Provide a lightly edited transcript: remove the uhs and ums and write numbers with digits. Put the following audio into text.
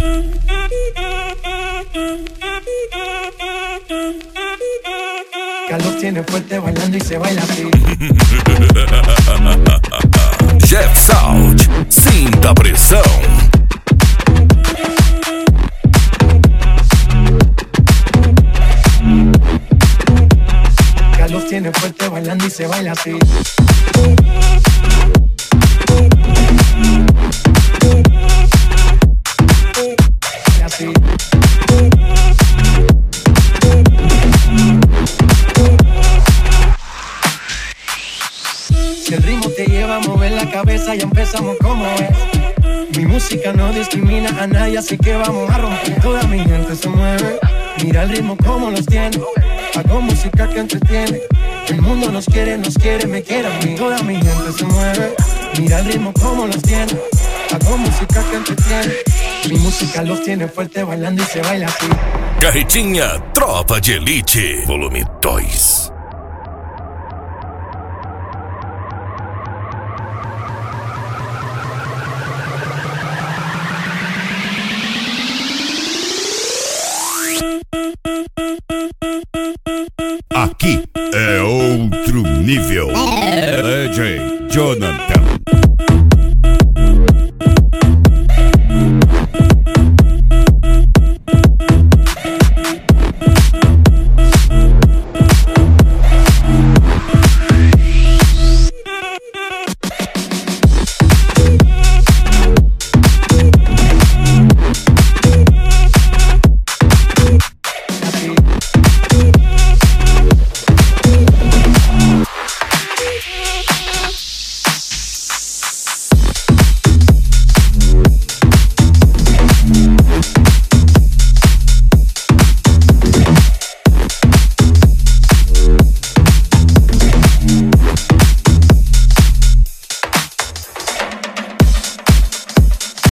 Carlos tiene fuerte bailando y se baila así. Jeff South, sinta pressão. Carlos tiene fuerte bailando y se baila así. Así. Si el ritmo te lleva a mover la cabeza, ya empezamos como es. Mi música no discrimina a nadie, así que vamos a romper. Toda mi gente se mueve, mira el ritmo como los tiene. Hago música que entretiene. El mundo nos quiere, me quiere a mí. Toda mi gente se mueve, mira el ritmo como los tiene. Hago música que entretiene. Mi música los tiene fuerte bailando y se baila así. Carretinha Tropa de Elite, volume 2.